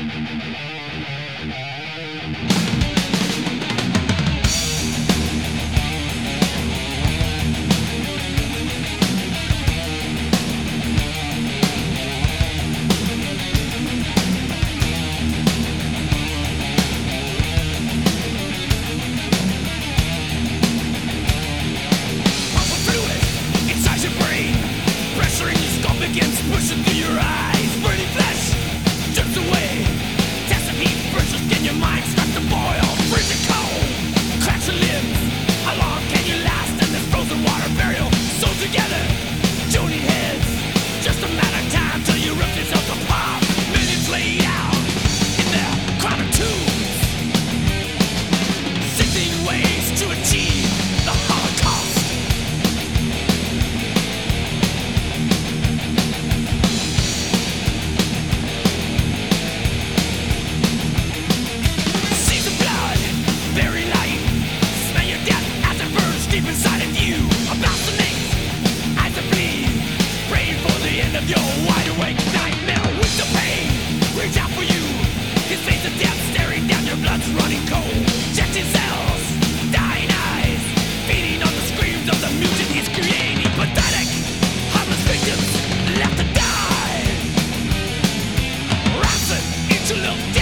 Pushing through your eyes, burning flesh drips away. Testing heat, burns your skin, your mind starts to boil. Freezing cold, cracks your limbs. How long can you last in this frozen water burial? So together, tuning heads. Just a matter of time till you rip yourself apart. Millions lay out in their crowded tombs. 16 ways to achieve the Holocaust. Deep inside of you, about to make eyes that bleed, praying for the end of your wide awake nightmare with the pain. Reach out for you, his face of death staring down, your blood's running cold. Injecting cells, dying eyes, feeding on the screams of the mutant he's creating. Pathetic, harmless victims left to die. Rancid, interlooped.